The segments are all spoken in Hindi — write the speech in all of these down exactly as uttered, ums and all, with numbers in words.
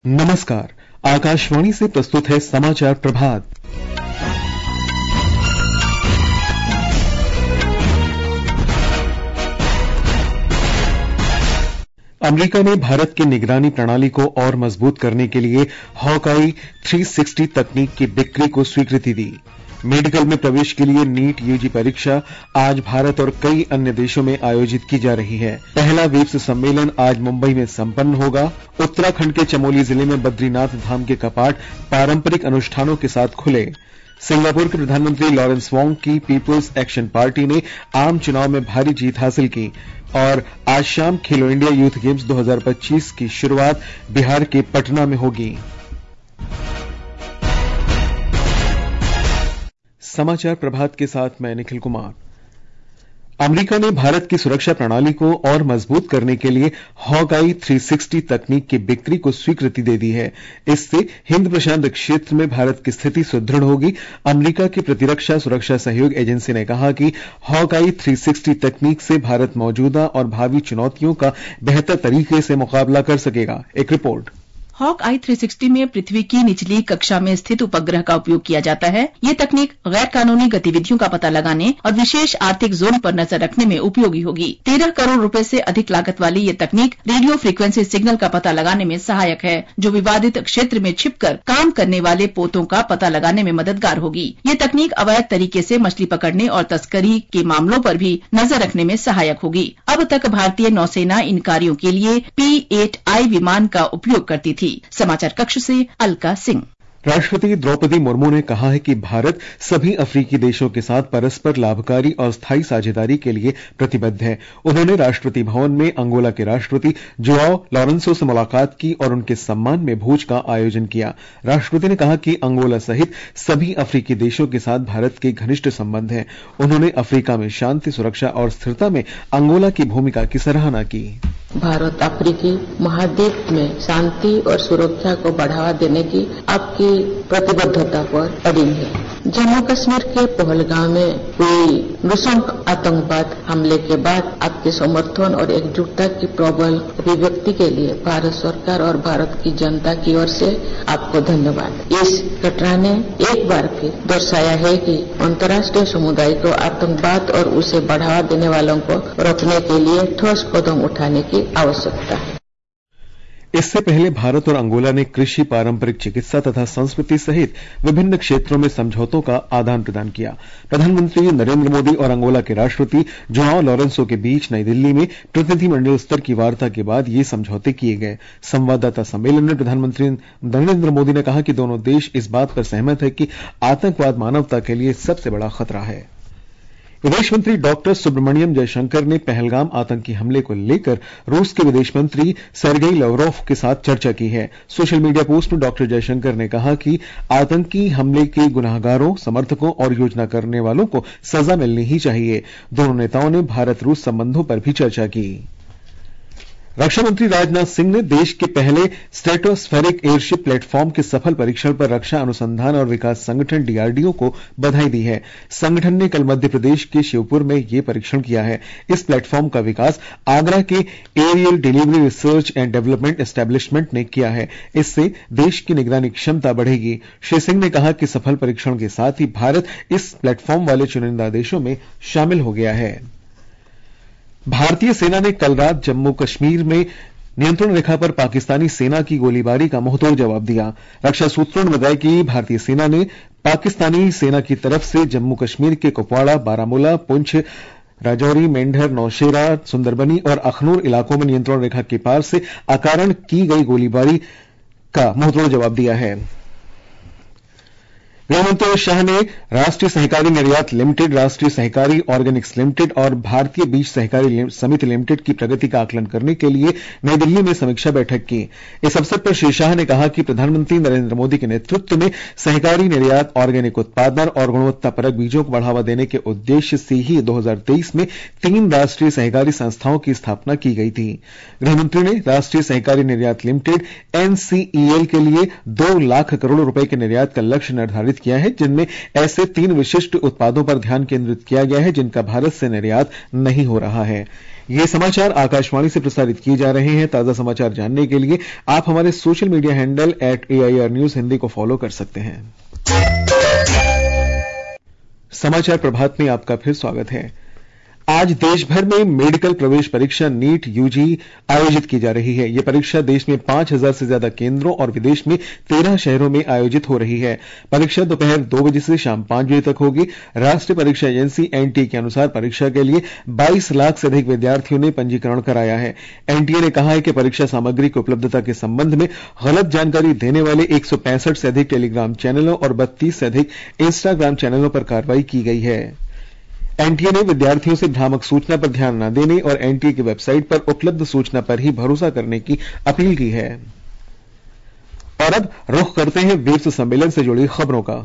नमस्कार, आकाशवाणी से प्रस्तुत है समाचार प्रभात। अमेरिका ने भारत की निगरानी प्रणाली को और मजबूत करने के लिए हॉकआई तीन सौ साठ तकनीक की बिक्री को स्वीकृति दी। मेडिकल में प्रवेश के लिए नीट यूजी परीक्षा आज भारत और कई अन्य देशों में आयोजित की जा रही है। पहला विप्स सम्मेलन आज मुंबई में संपन्न होगा। उत्तराखंड के चमोली जिले में बद्रीनाथ धाम के कपाट पारंपरिक अनुष्ठानों के साथ खुले। सिंगापुर के प्रधानमंत्री लॉरेंस वोंग की पीपुल्स एक्शन पार्टी ने आम चुनाव में भारी जीत हासिल की और आज शाम खेलो इंडिया यूथ गेम्स दो हज़ार पच्चीस की शुरुआत बिहार के पटना में होगी। समाचार प्रभात के साथ मैं निखिल कुमार। अमेरिका ने भारत की सुरक्षा प्रणाली को और मजबूत करने के लिए हॉकआई तीन सौ साठ तकनीक की बिक्री को स्वीकृति दे दी है। इससे हिंद प्रशांत क्षेत्र में भारत की स्थिति सुदृढ़ होगी। अमेरिका की प्रतिरक्षा सुरक्षा सहयोग एजेंसी ने कहा कि हॉकआई तीन सौ साठ तकनीक से भारत मौजूदा और भावी चुनौतियों का बेहतर तरीके से मुकाबला कर सकेगा। एक रिपोर्ट। हॉक आई तीन सौ साठ में पृथ्वी की निचली कक्षा में स्थित उपग्रह का उपयोग किया जाता है। ये तकनीक गैर कानूनी गतिविधियों का पता लगाने और विशेष आर्थिक जोन पर नजर रखने में उपयोगी होगी। तेरह करोड़ रुपए से अधिक लागत वाली ये तकनीक रेडियो फ्रीक्वेंसी सिग्नल का पता लगाने में सहायक है, जो विवादित क्षेत्र में छिपकर काम करने वाले पोतों का पता लगाने में मददगार होगी। ये तकनीक अवैध तरीके से मछली पकड़ने और तस्करी के मामलों पर भी नजर रखने में सहायक होगी। अब तक भारतीय नौसेना इन कार्यों के लिए पी आठ आई विमान का उपयोग करती थी। समाचार कक्ष से अलका सिंह। राष्ट्रपति द्रौपदी मुर्मू ने कहा है कि भारत सभी अफ्रीकी देशों के साथ परस्पर लाभकारी और स्थायी साझेदारी के लिए प्रतिबद्ध है। उन्होंने राष्ट्रपति भवन में अंगोला के राष्ट्रपति जोआओ लोरेंसो से मुलाकात की और उनके सम्मान में भोज का आयोजन किया। राष्ट्रपति ने कहा कि अंगोला सहित सभी अफ्रीकी देशों के साथ भारत के घनिष्ठ संबंध हैं। उन्होंने अफ्रीका में शांति, सुरक्षा और स्थिरता में अंगोला की भूमिका की सराहना की। भारत अफ्रीकी महाद्वीप में शांति और सुरक्षा को बढ़ावा देने की आपकी प्रतिबद्धता पर अड़िग है। जम्मू कश्मीर के पहलगाम में हुई नृशंस आतंकवाद हमले के बाद आपके समर्थन और एकजुटता की प्रबल अभिव्यक्ति के लिए भारत सरकार और भारत की जनता की ओर से आपको धन्यवाद। इस घटना ने एक बार फिर दर्शाया है कि अंतर्राष्ट्रीय समुदाय को आतंकवाद और उसे बढ़ावा देने वालों को रोकने के लिए ठोस कदम उठाने की आवश्यकता है। इससे पहले भारत और अंगोला ने कृषि, पारंपरिक चिकित्सा तथा संस्कृति सहित विभिन्न क्षेत्रों में समझौतों का आदान प्रदान किया। प्रधानमंत्री नरेंद्र मोदी और अंगोला के राष्ट्रपति जोआओ लोरेंसो के बीच नई दिल्ली में प्रतिनिधिमंडल स्तर की वार्ता के बाद ये समझौते किए गए। संवाददाता सम्मेलन में प्रधानमंत्री नरेंद्र मोदी ने कहा कि दोनों देश इस बात पर सहमत है कि आतंकवाद मानवता के लिए सबसे बड़ा खतरा है। विदेश मंत्री डॉक्टर सुब्रमण्यम जयशंकर ने पहलगाम आतंकी हमले को लेकर रूस के विदेश मंत्री सर्गेई लाव्रोव के साथ चर्चा की है। सोशल मीडिया पोस्ट में डॉक्टर जयशंकर ने कहा कि आतंकी हमले के गुनाहगारों, समर्थकों और योजना करने वालों को सजा मिलनी ही चाहिए। दोनों नेताओं ने भारत रूस संबंधों पर भी चर्चा की। रक्षा मंत्री राजनाथ सिंह ने देश के पहले स्ट्रेटोस्फेरिक एयरशिप प्लेटफॉर्म के सफल परीक्षण पर रक्षा अनुसंधान और विकास संगठन डीआरडीओ को बधाई दी है। संगठन ने कल मध्य प्रदेश के शिवपुर में यह परीक्षण किया है। इस प्लेटफॉर्म का विकास आगरा के aerial delivery research and development establishment ने किया है। इससे देश की निगरानी क्षमता बढ़ेगी। श्री सिंह ने कहा कि सफल परीक्षण के साथ ही भारत इस प्लेटफॉर्म वाले चुनिंदा देशों में शामिल हो गया है। भारतीय सेना ने कल रात जम्मू कश्मीर में नियंत्रण रेखा पर पाकिस्तानी सेना की गोलीबारी का मुंहतोड़ जवाब दिया। रक्षा सूत्रों ने बताया कि भारतीय सेना ने पाकिस्तानी सेना की तरफ से जम्मू कश्मीर के कुपवाड़ा, बारामूला, पुंछ, राजौरी, मेंढर, नौशेरा, सुंदरबनी और अखनूर इलाकों में नियंत्रण रेखा के पार से अकारण की गई गोलीबारी का मुंहतोड़ जवाब दिया है। गृहमंत्री अमित शाह ने राष्ट्रीय सहकारी निर्यात लिमिटेड, राष्ट्रीय सहकारी ऑर्गेनिक्स लिमिटेड और भारतीय बीज सहकारी समिति लिमिटेड की प्रगति का आकलन करने के लिए नई दिल्ली में समीक्षा बैठक की। इस अवसर पर श्री शाह ने कहा कि प्रधानमंत्री नरेंद्र मोदी के नेतृत्व में सहकारी निर्यात, ऑर्गेनिक उत्पादन और गुणवत्तापरक बीजों को बढ़ावा देने के उद्देश्य से ही दो हज़ार तेईस में तीन राष्ट्रीय सहकारी संस्थाओं की स्थापना की गई थी। गृहमंत्री ने राष्ट्रीय सहकारी निर्यात लिमिटेड एनसीईएल के लिए दो लाख करोड़ रुपए के निर्यात का लक्ष्य निर्धारित किया है, जिनमें ऐसे तीन विशिष्ट उत्पादों पर ध्यान केंद्रित किया गया है जिनका भारत से निर्यात नहीं हो रहा है। ये समाचार आकाशवाणी से प्रसारित किए जा रहे हैं। ताजा समाचार जानने के लिए आप हमारे social media handle at A I R news Hindi को फॉलो कर सकते हैं। समाचार प्रभात में आपका फिर स्वागत है। आज देश भर में मेडिकल प्रवेश परीक्षा नीट यूजी आयोजित की जा रही है। यह परीक्षा देश में पांच हजार से ज्यादा केंद्रों और विदेश में तेरह शहरों में आयोजित हो रही है। परीक्षा दोपहर दो बजे से शाम पांच बजे तक होगी। राष्ट्रीय परीक्षा एजेंसी एनटीए के अनुसार परीक्षा के लिए बाईस लाख से अधिक विद्यार्थियों ने पंजीकरण कराया है। एनटीए ने कहा है कि परीक्षा सामग्री की उपलब्धता के संबंध में गलत जानकारी देने वाले एक सौ पैंसठ से अधिक टेलीग्राम चैनलों और बत्तीस से अधिक इंस्टाग्राम चैनलों पर कार्रवाई की गई है। एनटीए ने विद्यार्थियों से भ्रामक सूचना पर ध्यान न देने और एनटीए की वेबसाइट पर उपलब्ध सूचना पर ही भरोसा करने की अपील की है। और अब रुख करते हैं वेव्स सम्मेलन से जुड़ी खबरों का।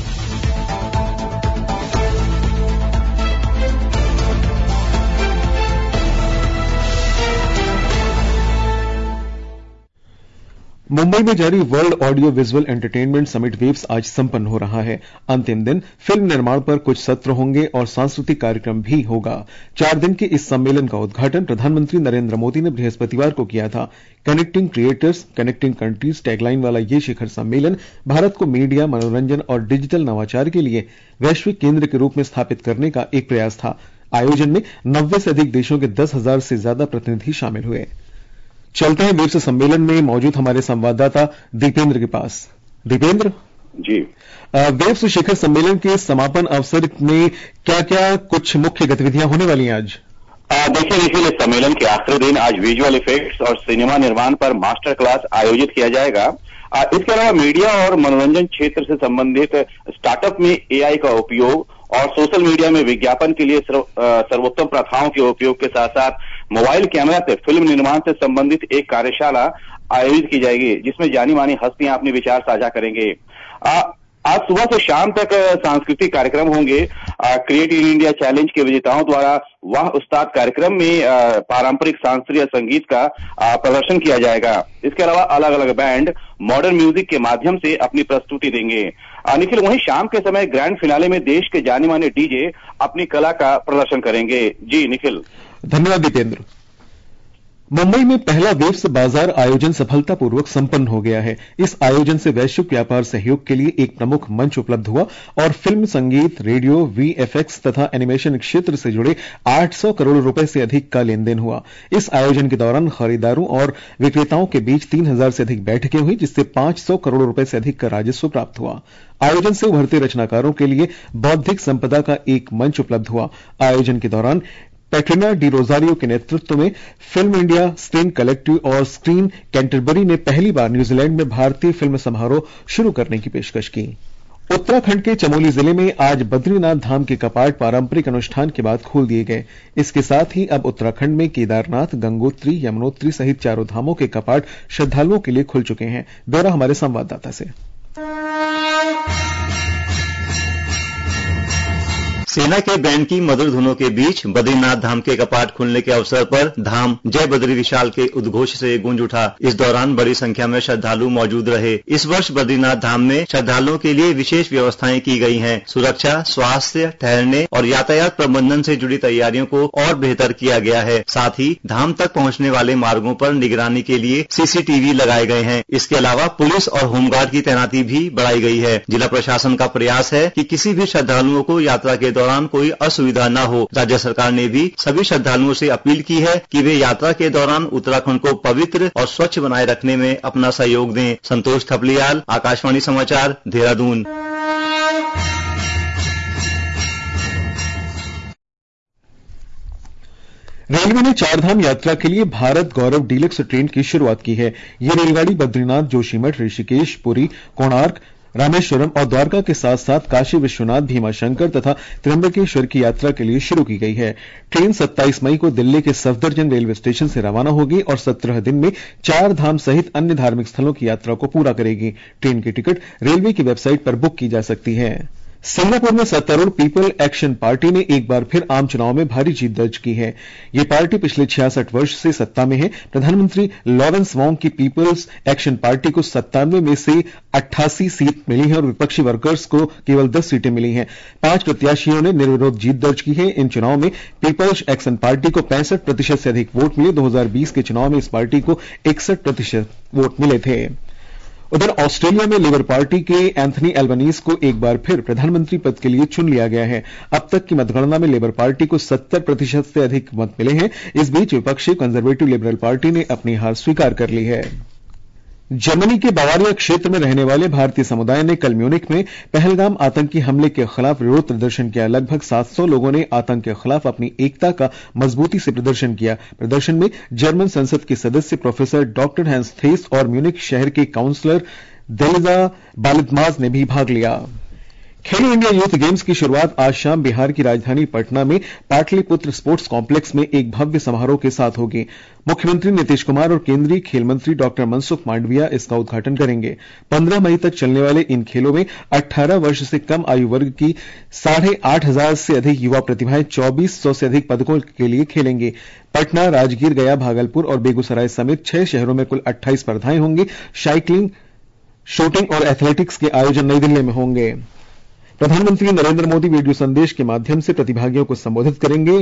मुंबई में जारी world audio visual entertainment summit waves आज संपन्न हो रहा है। अंतिम दिन फिल्म निर्माण पर कुछ सत्र होंगे और सांस्कृतिक कार्यक्रम भी होगा। चार दिन के इस सम्मेलन का उद्घाटन प्रधानमंत्री नरेंद्र मोदी ने बृहस्पतिवार को किया था। Connecting creators connecting countries tagline वाला यह शिखर सम्मेलन भारत को मीडिया, मनोरंजन और डिजिटल नवाचार के लिए वैश्विक केंद्र के रूप में स्थापित करने का एक प्रयास था। आयोजन में नब्बे से अधिक देशों के दस हजार से ज्यादा प्रतिनिधि शामिल हुए। चलते हैं वेव्स सम्मेलन में मौजूद हमारे संवाददाता दीपेंद्र के पास। दीपेंद्र जी, वेव्स शिखर सम्मेलन के समापन अवसर में क्या क्या कुछ मुख्य गतिविधियां होने वाली हैं आज? देखिए निखिल, इस सम्मेलन के आखिरी दिन आज विजुअल इफेक्ट्स और सिनेमा निर्माण पर मास्टर क्लास आयोजित किया जाएगा। इसके अलावा मीडिया और मनोरंजन क्षेत्र से संबंधित स्टार्टअप में एआई का उपयोग और सोशल मीडिया में विज्ञापन के लिए सर्वोत्तम प्रथाओं के उपयोग के साथ साथ मोबाइल कैमरा से फिल्म निर्माण से संबंधित एक कार्यशाला आयोजित की जाएगी, जिसमें जानी मानी हस्तियां अपने विचार साझा करेंगे। आ, आज सुबह से शाम तक सांस्कृतिक कार्यक्रम होंगे। क्रिएट इन इंडिया चैलेंज के विजेताओं द्वारा वाह उस्ताद कार्यक्रम में आ, पारंपरिक शास्त्रीय संगीत का आ, प्रदर्शन किया जाएगा। इसके अलावा अलग अलग बैंड मॉडर्न म्यूजिक के माध्यम से अपनी प्रस्तुति देंगे। निखिल, वहीं शाम के समय ग्रैंड फिनाले में देश के जाने माने डीजे अपनी कला का प्रदर्शन करेंगे। जी निखिल, धन्यवाद दीपेंद्र। मुंबई में पहला वेव्स बाजार आयोजन सफलतापूर्वक संपन्न हो गया है। इस आयोजन से वैश्विक व्यापार सहयोग के लिए एक प्रमुख मंच उपलब्ध हुआ और फिल्म, संगीत, रेडियो, वीएफएक्स तथा एनिमेशन क्षेत्र से जुड़े आठ सौ करोड़ रुपए से अधिक का लेन देन हुआ। इस आयोजन के दौरान खरीदारों और विक्रेताओं के बीच तीन हजार से अधिक बैठकें हुई, जिससे पांच सौ करोड़ रुपए से अधिक का राजस्व प्राप्त हुआ। आयोजन से उभरते रचनाकारों के लिए बौद्धिक संपदा का एक मंच उपलब्ध हुआ। आयोजन के दौरान पैट्रिना डी रोजारियो के नेतृत्व में फिल्म इंडिया, स्क्रीन कलेक्टिव और स्क्रीन कैंटरबरी ने पहली बार न्यूजीलैंड में भारतीय फिल्म समारोह शुरू करने की पेशकश की। उत्तराखंड के चमोली जिले में आज बद्रीनाथ धाम के कपाट पारंपरिक अनुष्ठान के बाद खोल दिए गए। इसके साथ ही अब उत्तराखंड में केदारनाथ, गंगोत्री, यमुनोत्री सहित चारों धामों के कपाट श्रद्धालुओं के लिए खुल चुके हैं। ब्यौरा हमारे संवाददाता से। सेना के बैंड की मधुर धुनों के बीच बद्रीनाथ धाम के कपाट खुलने के अवसर पर धाम जय बद्री विशाल के उद्घोष से गूंज उठा। इस दौरान बड़ी संख्या में श्रद्धालु मौजूद रहे। इस वर्ष बद्रीनाथ धाम में श्रद्धालुओं के लिए विशेष व्यवस्थाएं की गई हैं। सुरक्षा, स्वास्थ्य, ठहरने और यातायात प्रबंधन से जुड़ी तैयारियों को और बेहतर किया गया है। साथ ही धाम तक पहुंचने वाले मार्गों पर निगरानी के लिए सीसीटीवी लगाए गए हैं। इसके अलावा पुलिस और होमगार्ड की तैनाती भी बढ़ाई गई है। जिला प्रशासन का प्रयास है कि किसी भी श्रद्धालुओं को यात्रा के दौरान कोई असुविधा न हो। राज्य सरकार ने भी सभी श्रद्धालुओं से अपील की है कि वे यात्रा के दौरान उत्तराखंड को पवित्र और स्वच्छ बनाए रखने में अपना सहयोग दें। संतोष थपलियाल, आकाशवाणी समाचार, देहरादून। रेलवे ने चारधाम यात्रा के लिए भारत गौरव डीलक्स ट्रेन की शुरुआत की है। यह रेलगाड़ी बद्रीनाथ, जोशीमठ, ऋषिकेश, पुरी, कोणार्क, रामेश्वरम और द्वारका के साथ साथ काशी विश्वनाथ, भीमाशंकर तथा त्र्यंबकेश्वर की यात्रा के लिए शुरू की गई है। ट्रेन सत्ताईस मई को दिल्ली के सफदरजंग रेलवे स्टेशन से रवाना होगी और सत्रह दिन में चार धाम सहित अन्य धार्मिक स्थलों की यात्रा को पूरा करेगी। ट्रेन की टिकट रेलवे की वेबसाइट पर बुक की जा सकती है। सिंगापुर में सत्तारूढ़ पीपल एक्शन पार्टी ने एक बार फिर आम चुनाव में भारी जीत दर्ज की है। ये पार्टी पिछले छियासठ वर्ष से सत्ता में है। प्रधानमंत्री लॉरेंस वोंग की पीपल्स एक्शन पार्टी को सत्तानवे में से अट्ठासी सीट मिली है और विपक्षी वर्कर्स को केवल दस सीटें मिली हैं। पांच प्रत्याशियों ने निर्विरोध जीत दर्ज की है। इन चुनाव में पीपल्स एक्शन पार्टी को पैंसठ प्रतिशत से अधिक वोट मिले। दो हज़ार बीस के चुनाव में इस पार्टी को इकसठ प्रतिशत वोट मिले थे। उधर ऑस्ट्रेलिया में लेबर पार्टी के एंथनी एल्बनीज को एक बार फिर प्रधानमंत्री पद के लिए चुन लिया गया है। अब तक की मतगणना में लेबर पार्टी को सत्तर प्रतिशत से अधिक मत मिले हैं। इस बीच विपक्षी कंजर्वेटिव लिबरल पार्टी ने अपनी हार स्वीकार कर ली है। जर्मनी के बावारिया क्षेत्र में रहने वाले भारतीय समुदाय ने कल म्यूनिख में पहलगाम आतंकी हमले के खिलाफ विरोध प्रदर्शन किया। लगभग सात सौ लोगों ने आतंक के खिलाफ अपनी एकता का मजबूती से प्रदर्शन किया। प्रदर्शन में जर्मन संसद के सदस्य प्रोफेसर डॉक्टर हैंस थेस और म्यूनिख शहर के काउंसलर देलिजा बालिदमाज ने भी भाग लिया। खेलो इंडिया यूथ गेम्स की शुरुआत आज शाम बिहार की राजधानी पटना में पाटलिपुत्र स्पोर्ट्स कॉम्प्लेक्स में एक भव्य समारोह के साथ होगी। मुख्यमंत्री नीतीश कुमार और केंद्रीय खेल मंत्री डॉक्टर मनसुख मांडविया इसका उद्घाटन करेंगे। पंद्रह मई तक चलने वाले इन खेलों में अठारह वर्ष से कम आयु वर्ग की साढ़े आठ हजार से अधिक युवा प्रतिभाएं चौबीस सौ से अधिक पदकों के लिए खेलेंगे। पटना, राजगीर, गया, भागलपुर और बेगूसराय समेत छह शहरों में कुल अट्ठाईस स्पर्धाएं होंगी। साइकिलिंग, शूटिंग और एथलेटिक्स के आयोजन नई दिल्ली में होंगे। प्रधानमंत्री नरेंद्र मोदी वीडियो संदेश के माध्यम से प्रतिभागियों को संबोधित करेंगे।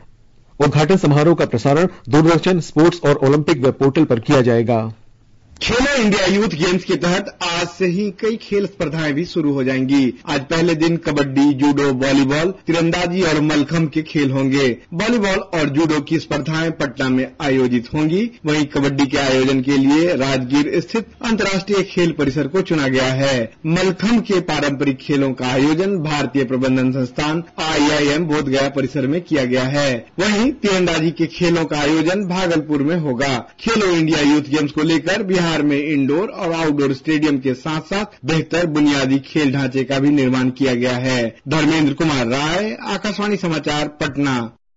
उद्घाटन समारोह का प्रसारण दूरदर्शन, स्पोर्ट्स और ओलंपिक वेब पोर्टल पर किया जाएगा। खेलो इंडिया यूथ गेम्स के तहत आज से ही कई खेल स्पर्धाएं भी शुरू हो जाएंगी। आज पहले दिन कबड्डी, जूडो, वॉलीबॉल, तीरंदाजी और मलखंभ के खेल होंगे। वॉलीबॉल और जूडो की स्पर्धाएं पटना में आयोजित होंगी। वहीं कबड्डी के आयोजन के लिए राजगीर स्थित अंतर्राष्ट्रीय खेल परिसर को चुना गया है। मलखंभ के पारंपरिक खेलों का आयोजन भारतीय प्रबंधन संस्थान आई आई एम बोधगया परिसर में किया गया है। वहीं तीरंदाजी के खेलों का आयोजन भागलपुर में होगा। खेलो इंडिया यूथ गेम्स को लेकर बिहार में इंडोर और आउटडोर स्टेडियम के साथ साथ बेहतर बुनियादी खेल ढांचे का भी निर्माण किया गया है। धर्मेंद्र कुमार राय, आकाशवाणी समाचार, पटना।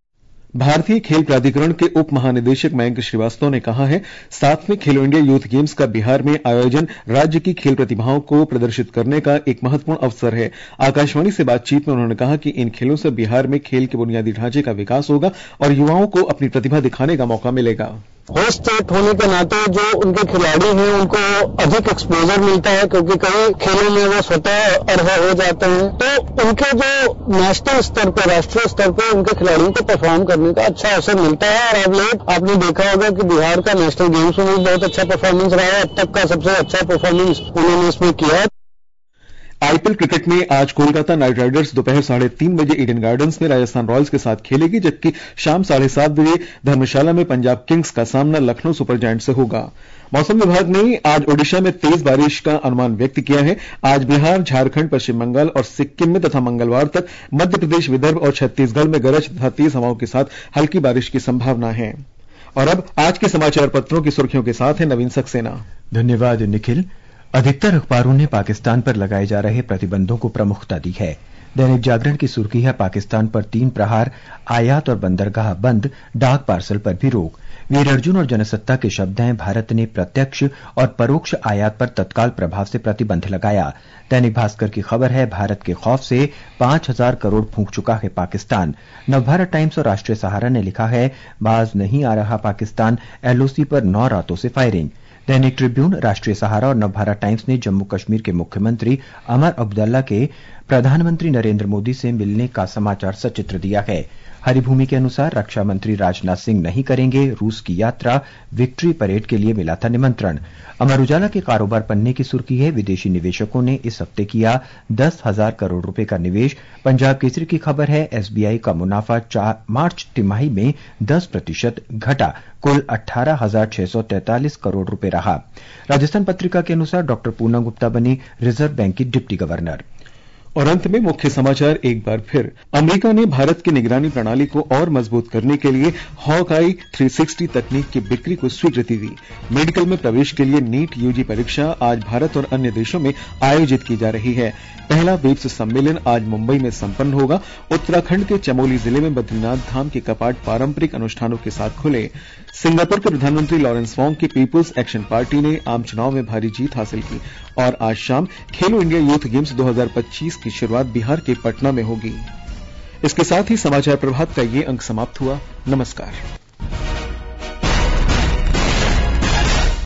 भारतीय खेल प्राधिकरण के उप महानिदेशक मयंक श्रीवास्तव ने कहा है, सातवें खेलो इंडिया यूथ गेम्स का बिहार में आयोजन राज्य की खेल प्रतिभाओं को प्रदर्शित करने का एक महत्वपूर्ण अवसर है। आकाशवाणी से बातचीत में उन्होंने कहा कि इन खेलों से बिहार में खेल के बुनियादी ढांचे का विकास होगा और युवाओं को अपनी प्रतिभा दिखाने का मौका मिलेगा। होस्ट स्टेट होने के नाते जो उनके खिलाड़ी हैं उनको अधिक एक्सपोजर मिलता है, क्योंकि कई खेलों में वो स्वतः अर्हा हो जाते हैं। तो उनके जो नेशनल स्तर पर, राष्ट्रीय स्तर पर उनके खिलाड़ियों को परफॉर्म करने का अच्छा अवसर मिलता है। और अब लोग आपने देखा होगा कि बिहार का नेशनल गेम्स में बहुत अच्छा परफॉर्मेंस रहा है। अब तक का सबसे अच्छा परफॉर्मेंस उन्होंने इसमें किया है। आईपीएल क्रिकेट में आज कोलकाता नाइट राइडर्स दोपहर साढ़े तीन बजे ईडन गार्डन्स में राजस्थान रॉयल्स के साथ खेलेगी, जबकि शाम साढ़े सात बजे धर्मशाला में पंजाब किंग्स का सामना लखनऊ सुपर जायंट से होगा। मौसम विभाग ने आज ओडिशा में तेज बारिश का अनुमान व्यक्त किया है। आज बिहार, झारखंड, पश्चिम बंगाल और सिक्किम में तथा मंगलवार तक मध्य प्रदेश, विदर्भ और छत्तीसगढ़ में गरज तथा तेज हवाओं के साथ हल्की बारिश की संभावना है। और अब आज के समाचार पत्रों की सुर्खियों के साथ है नवीन सक्सेना। धन्यवाद निखिल। अधिकतर अखबारों ने पाकिस्तान पर लगाए जा रहे प्रतिबंधों को प्रमुखता दी है। दैनिक जागरण की सुर्खी है, पाकिस्तान पर तीन प्रहार, आयात और बंदरगाह बंद, डाक पार्सल पर भी रोक। वीर अर्जुन और जनसत्ता के शब्द हैं, भारत ने प्रत्यक्ष और परोक्ष आयात पर तत्काल प्रभाव से प्रतिबंध लगाया। दैनिक भास्कर की खबर है, भारत के खौफ से पांच हजार करोड़ फूंक चुका है पाकिस्तान। नवभारत टाइम्स और राष्ट्रीय सहारा ने लिखा है, बाज नहीं आ रहा पाकिस्तान, एलओसी पर नौ रातों से फायरिंग। दैनिक ट्रिब्यून, राष्ट्रीय सहारा और नवभारत टाइम्स ने जम्मू कश्मीर के मुख्यमंत्री अमर अब्दुल्ला के प्रधानमंत्री नरेंद्र मोदी से मिलने का समाचार सचित्र दिया है। हरिभूमि के अनुसार रक्षा मंत्री राजनाथ सिंह नहीं करेंगे रूस की यात्रा, विक्ट्री परेड के लिए मिला था निमंत्रण। अमर उजाला के कारोबार पन्ने की सुर्खी है, विदेशी निवेशकों ने इस हफ्ते किया दस हजार करोड़ रुपए का निवेश। पंजाब केसरी की खबर है, एसबीआई का मुनाफा चार मार्च तिमाही में दस प्रतिशत घटा, कुल अठारह हजार छह सौ तैंतालीस करोड़ रुपए रहा। राजस्थान पत्रिका के अनुसार डॉक्टर पूनम गुप्ता बनी रिजर्व बैंक की डिप्टी गवर्नर। और अंत में मुख्य समाचार एक बार फिर। अमेरिका ने भारत की निगरानी प्रणाली को और मजबूत करने के लिए हॉकआई तीन सौ साठ तकनीक की बिक्री को स्वीकृति दी। मेडिकल में प्रवेश के लिए नीट यूजी परीक्षा आज भारत और अन्य देशों में आयोजित की जा रही है। पहला वेब्स सम्मेलन आज मुंबई में संपन्न होगा। उत्तराखंड के चमोली जिले में बद्रीनाथ धाम के कपाट पारंपरिक अनुष्ठानों के साथ खुले। सिंगापुर के प्रधानमंत्री लॉरेंस वोंग की पीपुल्स एक्शन पार्टी ने आम चुनाव में भारी जीत हासिल की। और आज शाम खेलो इंडिया यूथ गेम्स दो हज़ार पच्चीस की शुरुआत बिहार के पटना में होगी। इसके साथ ही समाचार प्रभात का ये अंक समाप्त हुआ। नमस्कार।